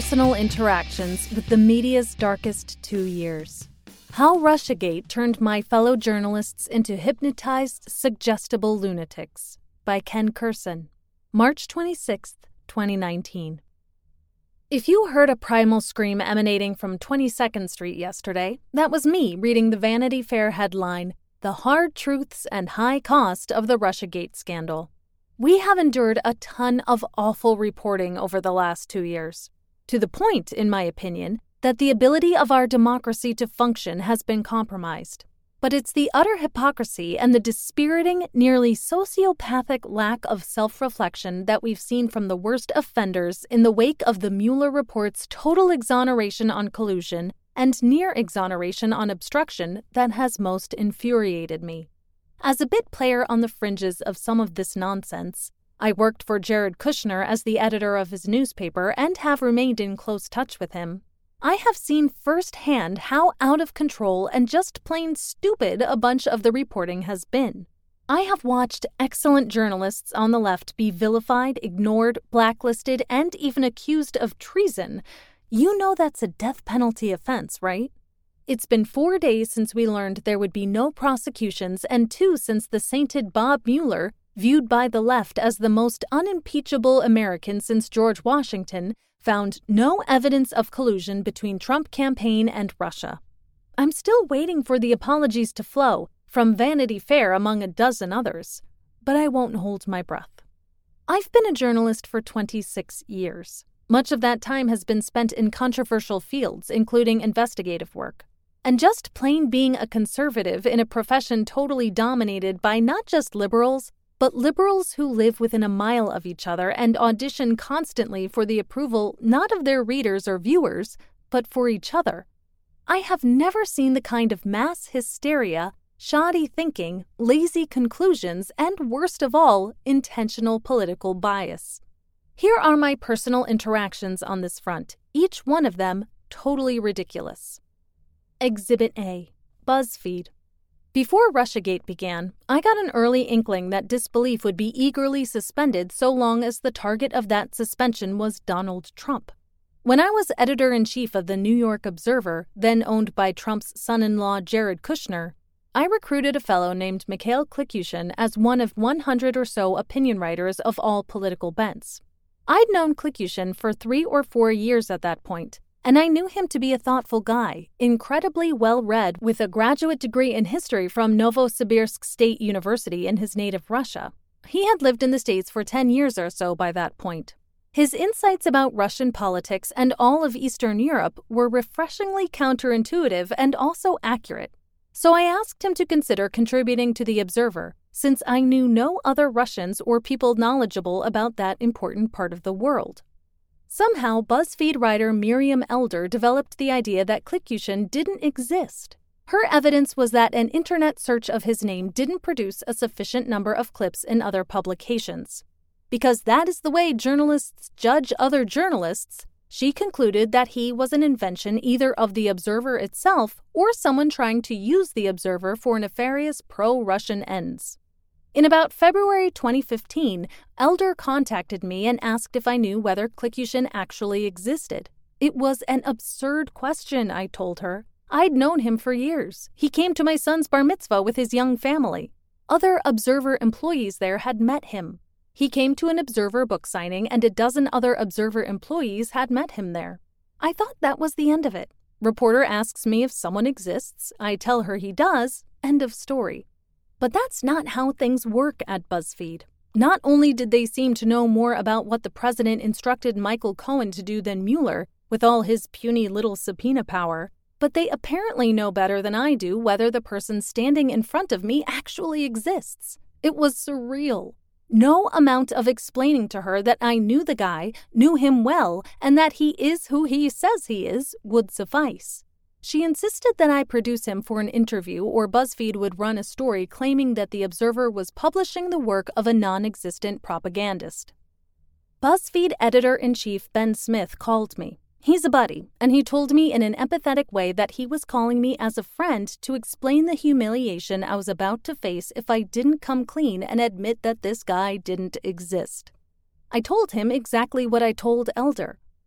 personal interactions with the media's darkest 2 years. How Russiagate Turned My Fellow Journalists into Hypnotized, Suggestible Lunatics by Ken Kurson, March 26, 2019. If you heard a primal scream emanating from 22nd Street yesterday, that was me reading the Vanity Fair headline, "The Hard Truths and High Cost of the Russiagate Scandal." We have endured a ton of awful reporting over the last 2 years, to the point, in my opinion, that the ability of our democracy to function has been compromised. But it's the utter hypocrisy and the dispiriting, nearly sociopathic lack of self-reflection that we've seen from the worst offenders in the wake of the Mueller report's total exoneration on collusion and near exoneration on obstruction that has most infuriated me. As a bit player on the fringes of some of this nonsense, I worked for Jared Kushner as the editor of his newspaper and have remained in close touch with him. I have seen firsthand how out of control and just plain stupid a bunch of the reporting has been. I have watched excellent journalists on the left be vilified, ignored, blacklisted, and even accused of treason. You know that's a death penalty offense, right? It's been 4 days since we learned there would be no prosecutions and 2 since the sainted Bob Mueller, viewed by the left as the most unimpeachable American since George Washington, found no evidence of collusion between Trump campaign and Russia. I'm still waiting for the apologies to flow, from Vanity Fair among a dozen others, but I won't hold my breath. I've been a journalist for 26 years. Much of that time has been spent in controversial fields, including investigative work. And just plain being a conservative in a profession totally dominated by not just liberals, but liberals who live within a mile of each other and audition constantly for the approval not of their readers or viewers, but for each other. I have never seen the kind of mass hysteria, shoddy thinking, lazy conclusions, and worst of all, intentional political bias. Here are my personal interactions on this front, each one of them totally ridiculous. Exhibit A, BuzzFeed. Before Russiagate began, I got an early inkling that disbelief would be eagerly suspended so long as the target of that suspension was Donald Trump. When I was editor-in-chief of the New York Observer, then owned by Trump's son-in-law Jared Kushner, I recruited a fellow named Mikhail Klikushin as one of 100 or so opinion writers of all political bents. I'd known Klikushin for 3 or 4 years at that point, and I knew him to be a thoughtful guy, incredibly well-read with a graduate degree in history from Novosibirsk State University in his native Russia. He had lived in the States for 10 years or so by that point. His insights about Russian politics and all of Eastern Europe were refreshingly counterintuitive and also accurate. So I asked him to consider contributing to The Observer, since I knew no other Russians or people knowledgeable about that important part of the world. Somehow, BuzzFeed writer Miriam Elder developed the idea that Klikushin didn't exist. Her evidence was that an internet search of his name didn't produce a sufficient number of clips in other publications. Because that is the way journalists judge other journalists, she concluded that he was an invention either of The Observer itself or someone trying to use The Observer for nefarious pro-Russian ends. In about February 2015, Elder contacted me and asked if I knew whether Klikushin actually existed. It was an absurd question, I told her. I'd known him for years. He came to my son's bar mitzvah with his young family. Other Observer employees there had met him. He came to an Observer book signing and a dozen other Observer employees had met him there. I thought that was the end of it. Reporter asks me if someone exists. I tell her he does. End of story. But that's not how things work at BuzzFeed. Not only did they seem to know more about what the president instructed Michael Cohen to do than Mueller, with all his puny little subpoena power, but they apparently know better than I do whether the person standing in front of me actually exists. It was surreal. No amount of explaining to her that I knew the guy, knew him well, and that he is who he says he is, would suffice. She insisted that I produce him for an interview or BuzzFeed would run a story claiming that The Observer was publishing the work of a non-existent propagandist. BuzzFeed editor-in-chief Ben Smith called me. He's a buddy, and he told me in an empathetic way that he was calling me as a friend to explain the humiliation I was about to face if I didn't come clean and admit that this guy didn't exist. I told him exactly what I told Elder.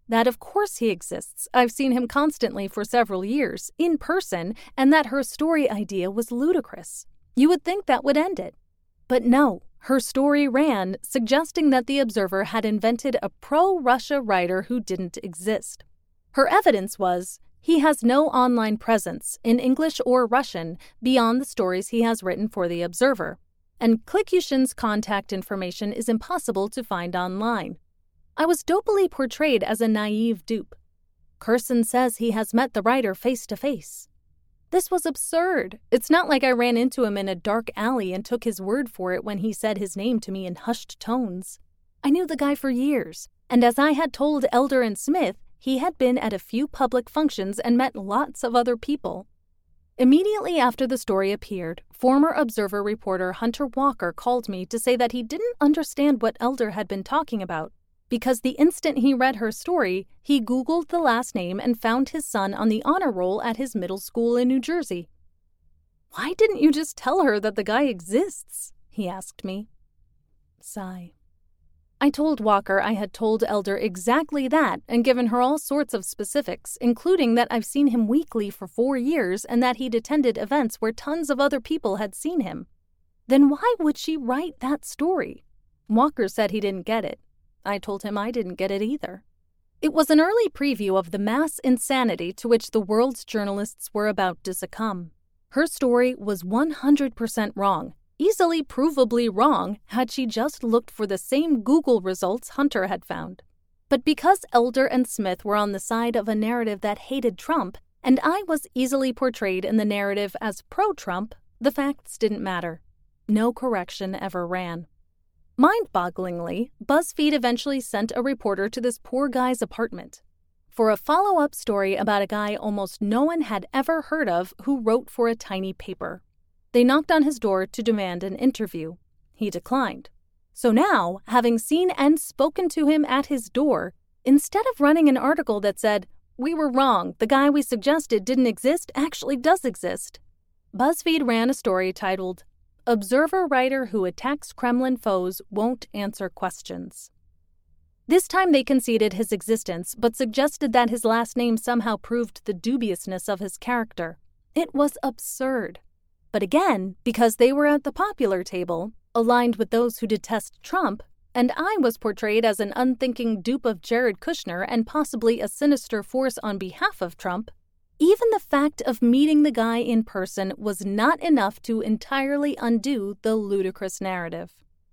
that of course he exists, I've seen him constantly for several years, in person, and that her story idea was ludicrous. You would think that would end it. But no, her story ran, suggesting that the Observer had invented a pro-Russia writer who didn't exist. Her evidence was, he has no online presence, in English or Russian, beyond the stories he has written for the Observer, and Klikyushin's contact information is impossible to find online. I was dopily portrayed as a naive dupe. Kurson says he has met the writer face to face. This was absurd. It's not like I ran into him in a dark alley and took his word for it when he said his name to me in hushed tones. I knew the guy for years, and as I had told Elder and Smith, he had been at a few public functions and met lots of other people. Immediately after the story appeared, former Observer reporter Hunter Walker called me to say that he didn't understand what Elder had been talking about, because the instant he read her story, he Googled the last name and found his son on the honor roll at his middle school in New Jersey. "Why didn't you just tell her that the guy exists?" he asked me. Sigh. I told Walker I had told Elder exactly that and given her all sorts of specifics, including that I've seen him weekly for 4 years and that he'd attended events where tons of other people had seen him. Then why would she write that story? Walker said he didn't get it. I told him I didn't get it either. It was an early preview of the mass insanity to which the world's journalists were about to succumb. Her story was 100% wrong, easily provably wrong had she just looked for the same Google results Hunter had found. But because Elder and Smith were on the side of a narrative that hated Trump, and I was easily portrayed in the narrative as pro-Trump, the facts didn't matter. No correction ever ran. Mind-bogglingly, BuzzFeed eventually sent a reporter to this poor guy's apartment for a follow-up story about a guy almost no one had ever heard of who wrote for a tiny paper. They knocked on his door to demand an interview. He declined. So now, having seen and spoken to him at his door, instead of running an article that said, "We were wrong, the guy we suggested didn't exist actually does exist," BuzzFeed ran a story titled, "Observer Writer Who Attacks Kremlin Foes Won't Answer Questions." This time they conceded his existence, but suggested that his last name somehow proved the dubiousness of his character. It was absurd. But again, because they were at the popular table, aligned with those who detest Trump, and I was portrayed as an unthinking dupe of Jared Kushner and possibly a sinister force on behalf of Trump, even the fact of meeting the guy in person was not enough to entirely undo the ludicrous narrative.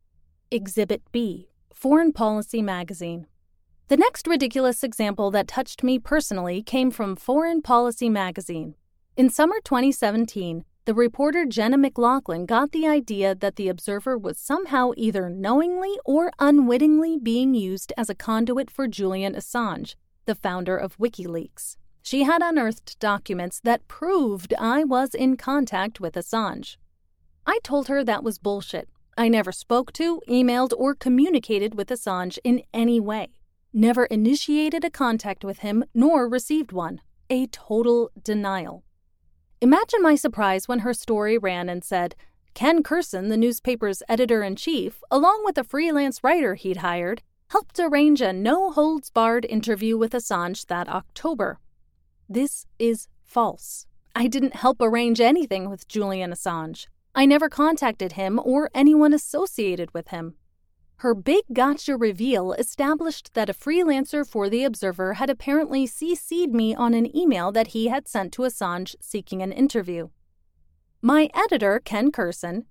Exhibit B, Foreign Policy Magazine. The next ridiculous example that touched me personally came from Foreign Policy Magazine. In summer 2017, the reporter Jenna McLaughlin got the idea that the Observer was somehow either knowingly or unwittingly being used as a conduit for Julian Assange, the founder of WikiLeaks. She had unearthed documents that proved I was in contact with Assange. I told her that was bullshit. I never spoke to, emailed, or communicated with Assange in any way. Never initiated a contact with him, nor received one. A total denial. Imagine my surprise when her story ran and said, Ken Kurson, the newspaper's editor-in-chief, along with a freelance writer he'd hired, helped arrange a no-holds-barred interview with Assange that October. This is false. I didn't help arrange anything with Julian Assange. I never contacted him or anyone associated with him. Her big gotcha reveal established that a freelancer for The Observer had apparently CC'd me on an email that he had sent to Assange seeking an interview. My editor, Ken Kurson,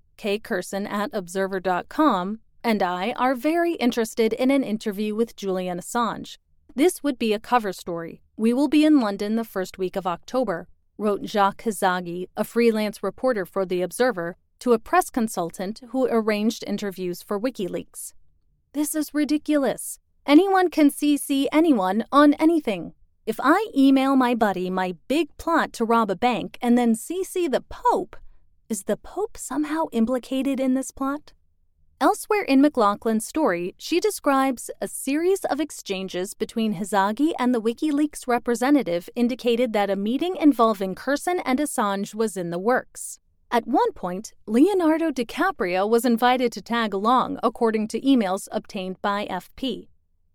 kkurson@observer.com, and I are very interested in an interview with Julian Assange. This would be a cover story. We will be in London the first week of October, wrote Jacques Hazagi, a freelance reporter for The Observer, to a press consultant who arranged interviews for WikiLeaks. This is ridiculous. Anyone can CC anyone on anything. If I email my buddy my big plot to rob a bank and then CC the Pope, is the Pope somehow implicated in this plot? Elsewhere in McLaughlin's story, she describes a series of exchanges between Hazagi and the WikiLeaks representative indicated that a meeting involving Kurson and Assange was in the works. At one point, Leonardo DiCaprio was invited to tag along, according to emails obtained by FP.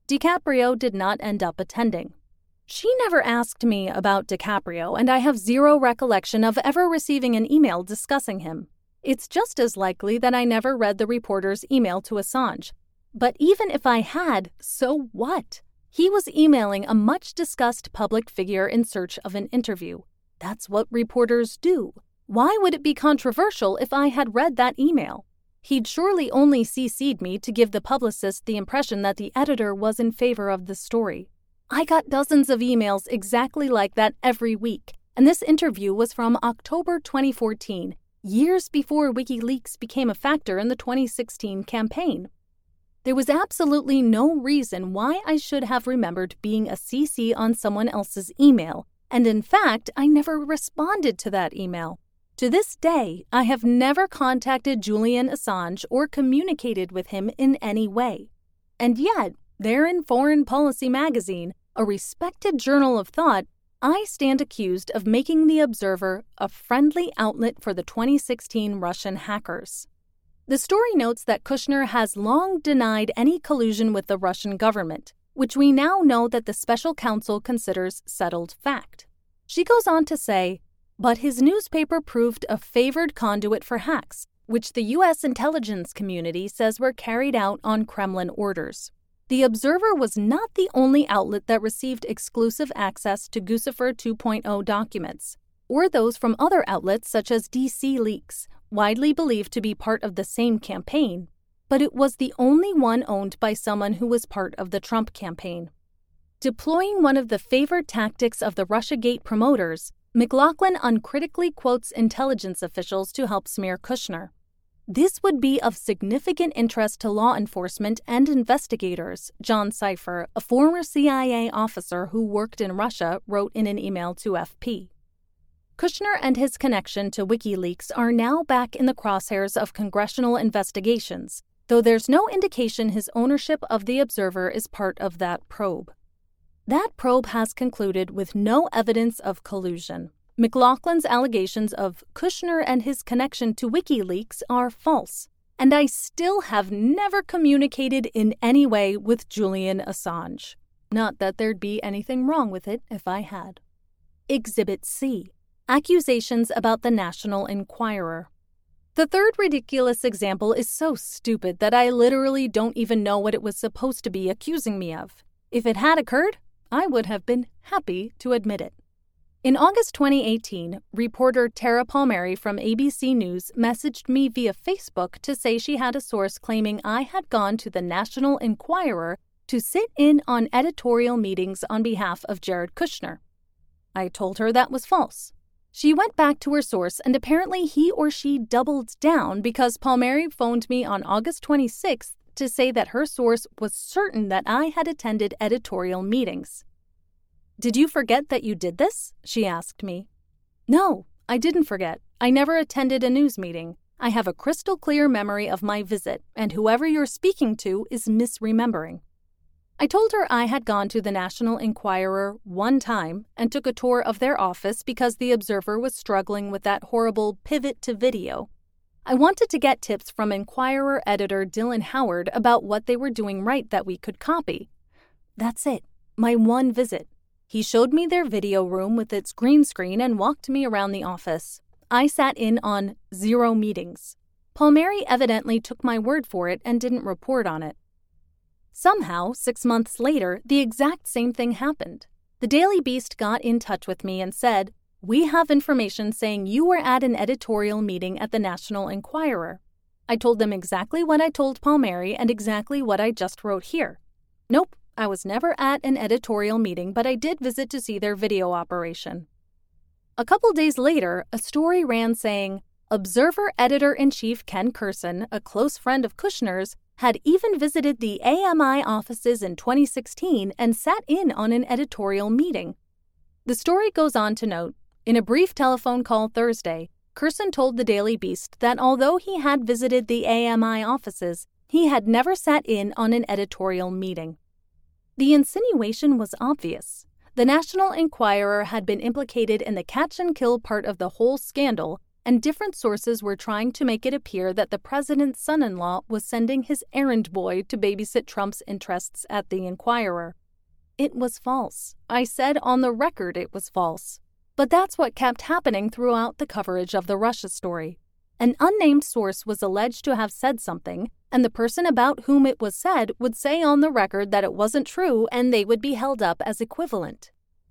DiCaprio did not end up attending. She never asked me about DiCaprio, and I have zero recollection of ever receiving an email discussing him. It's just as likely that I never read the reporter's email to Assange. But even if I had, so what? He was emailing a much-discussed public figure in search of an interview. That's what reporters do. Why would it be controversial if I had read that email? He'd surely only CC'd me to give the publicist the impression that the editor was in favor of the story. I got dozens of emails exactly like that every week, and this interview was from October 2014, years before WikiLeaks became a factor in the 2016 campaign. There was absolutely no reason why I should have remembered being a CC on someone else's email, and in fact, I never responded to that email. To this day, I have never contacted Julian Assange or communicated with him in any way. And yet, there in Foreign Policy magazine, a respected journal of thought, I stand accused of making The Observer a friendly outlet for the 2016 Russian hackers. The story notes that Kushner has long denied any collusion with the Russian government, which we now know that the special counsel considers settled fact. She goes on to say, but his newspaper proved a favored conduit for hacks, which the U.S. intelligence community says were carried out on Kremlin orders. The Observer was not the only outlet that received exclusive access to Guccifer 2.0 documents, or those from other outlets such as DC Leaks, widely believed to be part of the same campaign, but it was the only one owned by someone who was part of the Trump campaign. Deploying one of the favored tactics of the Russiagate promoters, McLaughlin uncritically quotes intelligence officials to help smear Kushner. This would be of significant interest to law enforcement and investigators, John Cipher, a former CIA officer who worked in Russia, wrote in an email to FP. Kushner and his connection to WikiLeaks are now back in the crosshairs of congressional investigations, though there's no indication his ownership of The Observer is part of that probe. That probe has concluded with no evidence of collusion. McLaughlin's allegations of Kushner and his connection to WikiLeaks are false, and I still have never communicated in any way with Julian Assange. Not that there'd be anything wrong with it if I had. Exhibit C. Accusations about the National Enquirer. The third ridiculous example is so stupid that I literally don't even know what it was supposed to be accusing me of. If it had occurred, I would have been happy to admit it. In August 2018, reporter Tara Palmieri from ABC News messaged me via Facebook to say she had a source claiming I had gone to the National Enquirer to sit in on editorial meetings on behalf of Jared Kushner. I told her that was false. She went back to her source, and apparently he or she doubled down because Palmieri phoned me on August 26th to say that her source was certain that I had attended editorial meetings. "Did you forget that you did this?" she asked me. No, I didn't forget. I never attended a news meeting. I have a crystal clear memory of my visit, and whoever you're speaking to is misremembering. I told her I had gone to the National Enquirer one time and took a tour of their office because the Observer was struggling with that horrible pivot to video. I wanted to get tips from Enquirer editor Dylan Howard about what they were doing right that we could copy. That's it, my one visit. He showed me their video room with its green screen and walked me around the office. I sat in on 0 meetings. Palmieri evidently took my word for it and didn't report on it. Somehow, 6 months later, the exact same thing happened. The Daily Beast got in touch with me and said, "We have information saying you were at an editorial meeting at the National Enquirer." I told them exactly what I told Palmieri and exactly what I just wrote here. Nope. I was never at an editorial meeting, but I did visit to see their video operation. A couple days later, a story ran saying, Observer editor-in-chief Ken Kurson, a close friend of Kushner's, had even visited the AMI offices in 2016 and sat in on an editorial meeting. The story goes on to note, in a brief telephone call Thursday, Kurson told the Daily Beast that although he had visited the AMI offices, he had never sat in on an editorial meeting. The insinuation was obvious. The National Enquirer had been implicated in the catch-and-kill part of the whole scandal, and different sources were trying to make it appear that the president's son-in-law was sending his errand boy to babysit Trump's interests at the Inquirer. It was false. I said on the record it was false. But that's what kept happening throughout the coverage of the Russia story. An unnamed source was alleged to have said something, and the person about whom it was said would say on the record that it wasn't true and they would be held up as equivalent.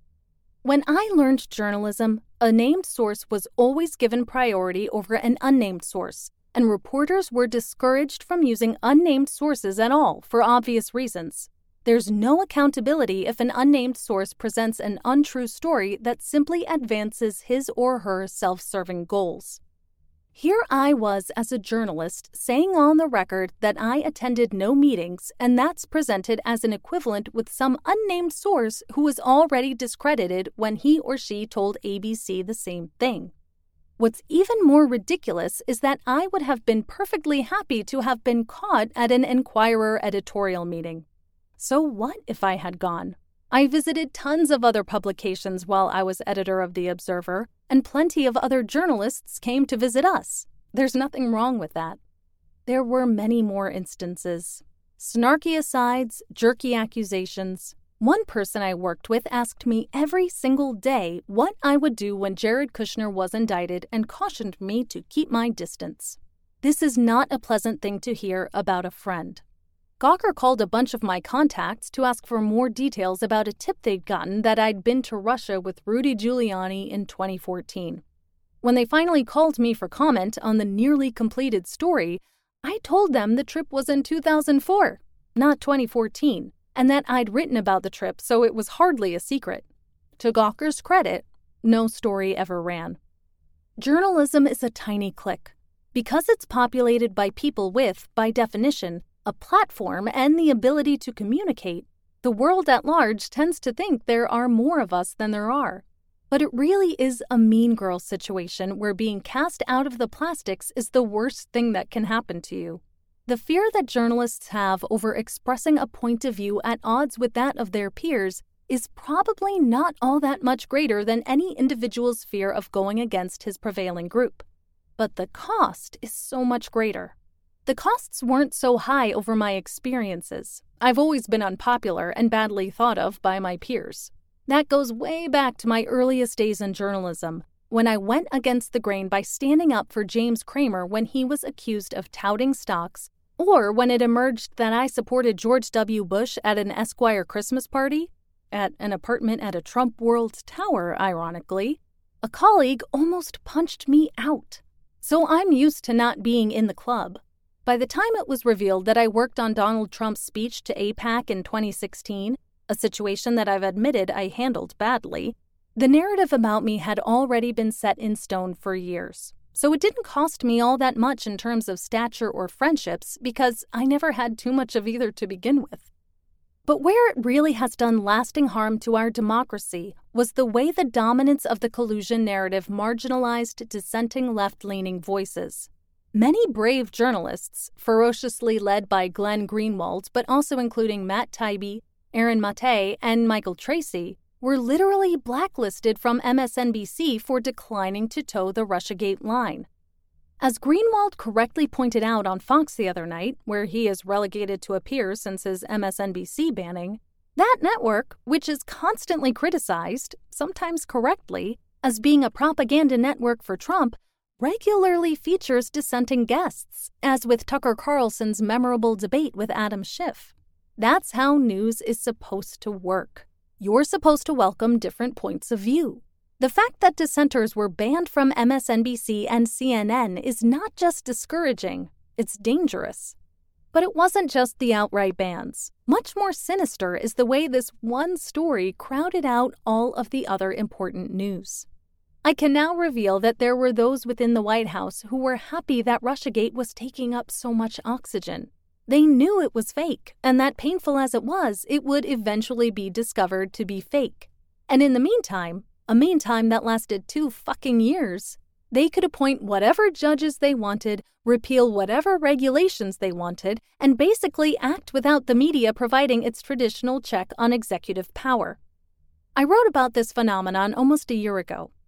When I learned journalism, a named source was always given priority over an unnamed source, and reporters were discouraged from using unnamed sources at all for obvious reasons. There's no accountability if an unnamed source presents an untrue story that simply advances his or her self-serving goals. Here I was as a journalist saying on the record that I attended no meetings, and that's presented as an equivalent with some unnamed source who was already discredited when he or she told ABC the same thing. What's even more ridiculous is that I would have been perfectly happy to have been caught at an Inquirer editorial meeting. So what if I had gone? I visited tons of other publications while I was editor of The Observer, and plenty of other journalists came to visit us. There's nothing wrong with that. There were many more instances. Snarky asides, jerky accusations. One person I worked with asked me every single day what I would do when Jared Kushner was indicted and cautioned me to keep my distance. This is not a pleasant thing to hear about a friend. Gawker called a bunch of my contacts to ask for more details about a tip they'd gotten that I'd been to Russia with Rudy Giuliani in 2014. When they finally called me for comment on the nearly completed story, I told them the trip was in 2004, not 2014, and that I'd written about the trip, so it was hardly a secret. To Gawker's credit, no story ever ran. Journalism is a tiny clique. Because it's populated by people with, by definition, a platform and the ability to communicate, the world at large tends to think there are more of us than there are. But it really is a mean girl situation where being cast out of the plastics is the worst thing that can happen to you. The fear that journalists have over expressing a point of view at odds with that of their peers is probably not all that much greater than any individual's fear of going against his prevailing group. But the cost is so much greater. The costs weren't so high over my experiences. I've always been unpopular and badly thought of by my peers. That goes way back to my earliest days in journalism, when I went against the grain by standing up for James Cramer when he was accused of touting stocks, or when it emerged that I supported George W. Bush at an Esquire Christmas party, at an apartment at a Trump World Tower, ironically. A colleague almost punched me out. So I'm used to not being in the club. By the time it was revealed that I worked on Donald Trump's speech to AIPAC in 2016, a situation that I've admitted I handled badly, the narrative about me had already been set in stone for years. So it didn't cost me all that much in terms of stature or friendships because I never had too much of either to begin with. But where it really has done lasting harm to our democracy was the way the dominance of the collusion narrative marginalized dissenting left-leaning voices. Many brave journalists, ferociously led by Glenn Greenwald, but also including Matt Taibbi, Aaron Mate, and Michael Tracy, were literally blacklisted from MSNBC for declining to toe the Russiagate line. As Greenwald correctly pointed out on Fox the other night, where he is relegated to appear since his MSNBC banning, that network, which is constantly criticized, sometimes correctly, as being a propaganda network for Trump, regularly features dissenting guests, as with Tucker Carlson's memorable debate with Adam Schiff. That's how news is supposed to work. You're supposed to welcome different points of view. The fact that dissenters were banned from MSNBC and CNN is not just discouraging, it's dangerous. But it wasn't just the outright bans. Much more sinister is the way this one story crowded out all of the other important news. I can now reveal that there were those within the White House who were happy that Russiagate was taking up so much oxygen. They knew it was fake, and that painful as it was, it would eventually be discovered to be fake. And in the meantime, a meantime that lasted 2 fucking years, they could appoint whatever judges they wanted, repeal whatever regulations they wanted, and basically act without the media providing its traditional check on executive power. I wrote about this phenomenon almost a year ago.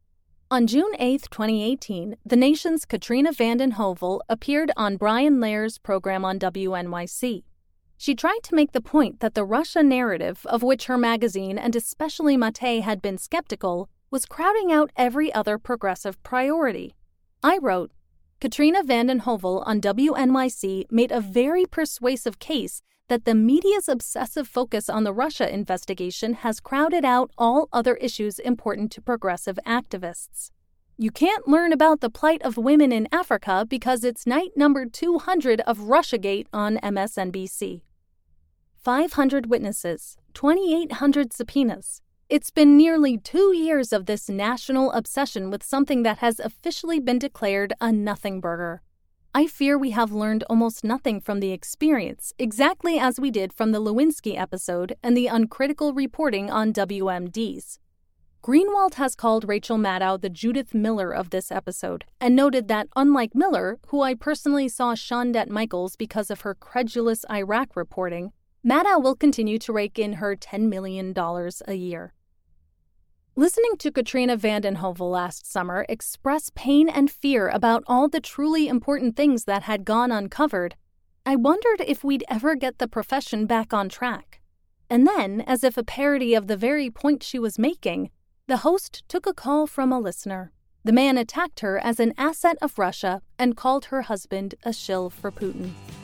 On June 8, 2018, the nation's Katrina vanden Heuvel appeared on Brian Lehrer's program on WNYC. She tried to make the point that the Russia narrative, of which her magazine and especially Mate had been skeptical, was crowding out every other progressive priority. I wrote, Katrina vanden Heuvel on WNYC made a very persuasive case that the media's obsessive focus on the Russia investigation has crowded out all other issues important to progressive activists. You can't learn about the plight of women in Africa because it's night number 200 of Russiagate on MSNBC. 500 witnesses, 2,800 subpoenas. It's been nearly 2 years of this national obsession with something that has officially been declared a nothing burger. I fear we have learned almost nothing from the experience, exactly as we did from the Lewinsky episode and the uncritical reporting on WMDs. Greenwald has called Rachel Maddow the Judith Miller of this episode, and noted that, unlike Miller, who I personally saw shunned at Michaels because of her credulous Iraq reporting, Maddow will continue to rake in her $10 million a year. Listening to Katrina vanden Heuvel last summer express pain and fear about all the truly important things that had gone uncovered, I wondered if we'd ever get the profession back on track. And then, as if a parody of the very point she was making, the host took a call from a listener. The man attacked her as an asset of Russia and called her husband a shill for Putin.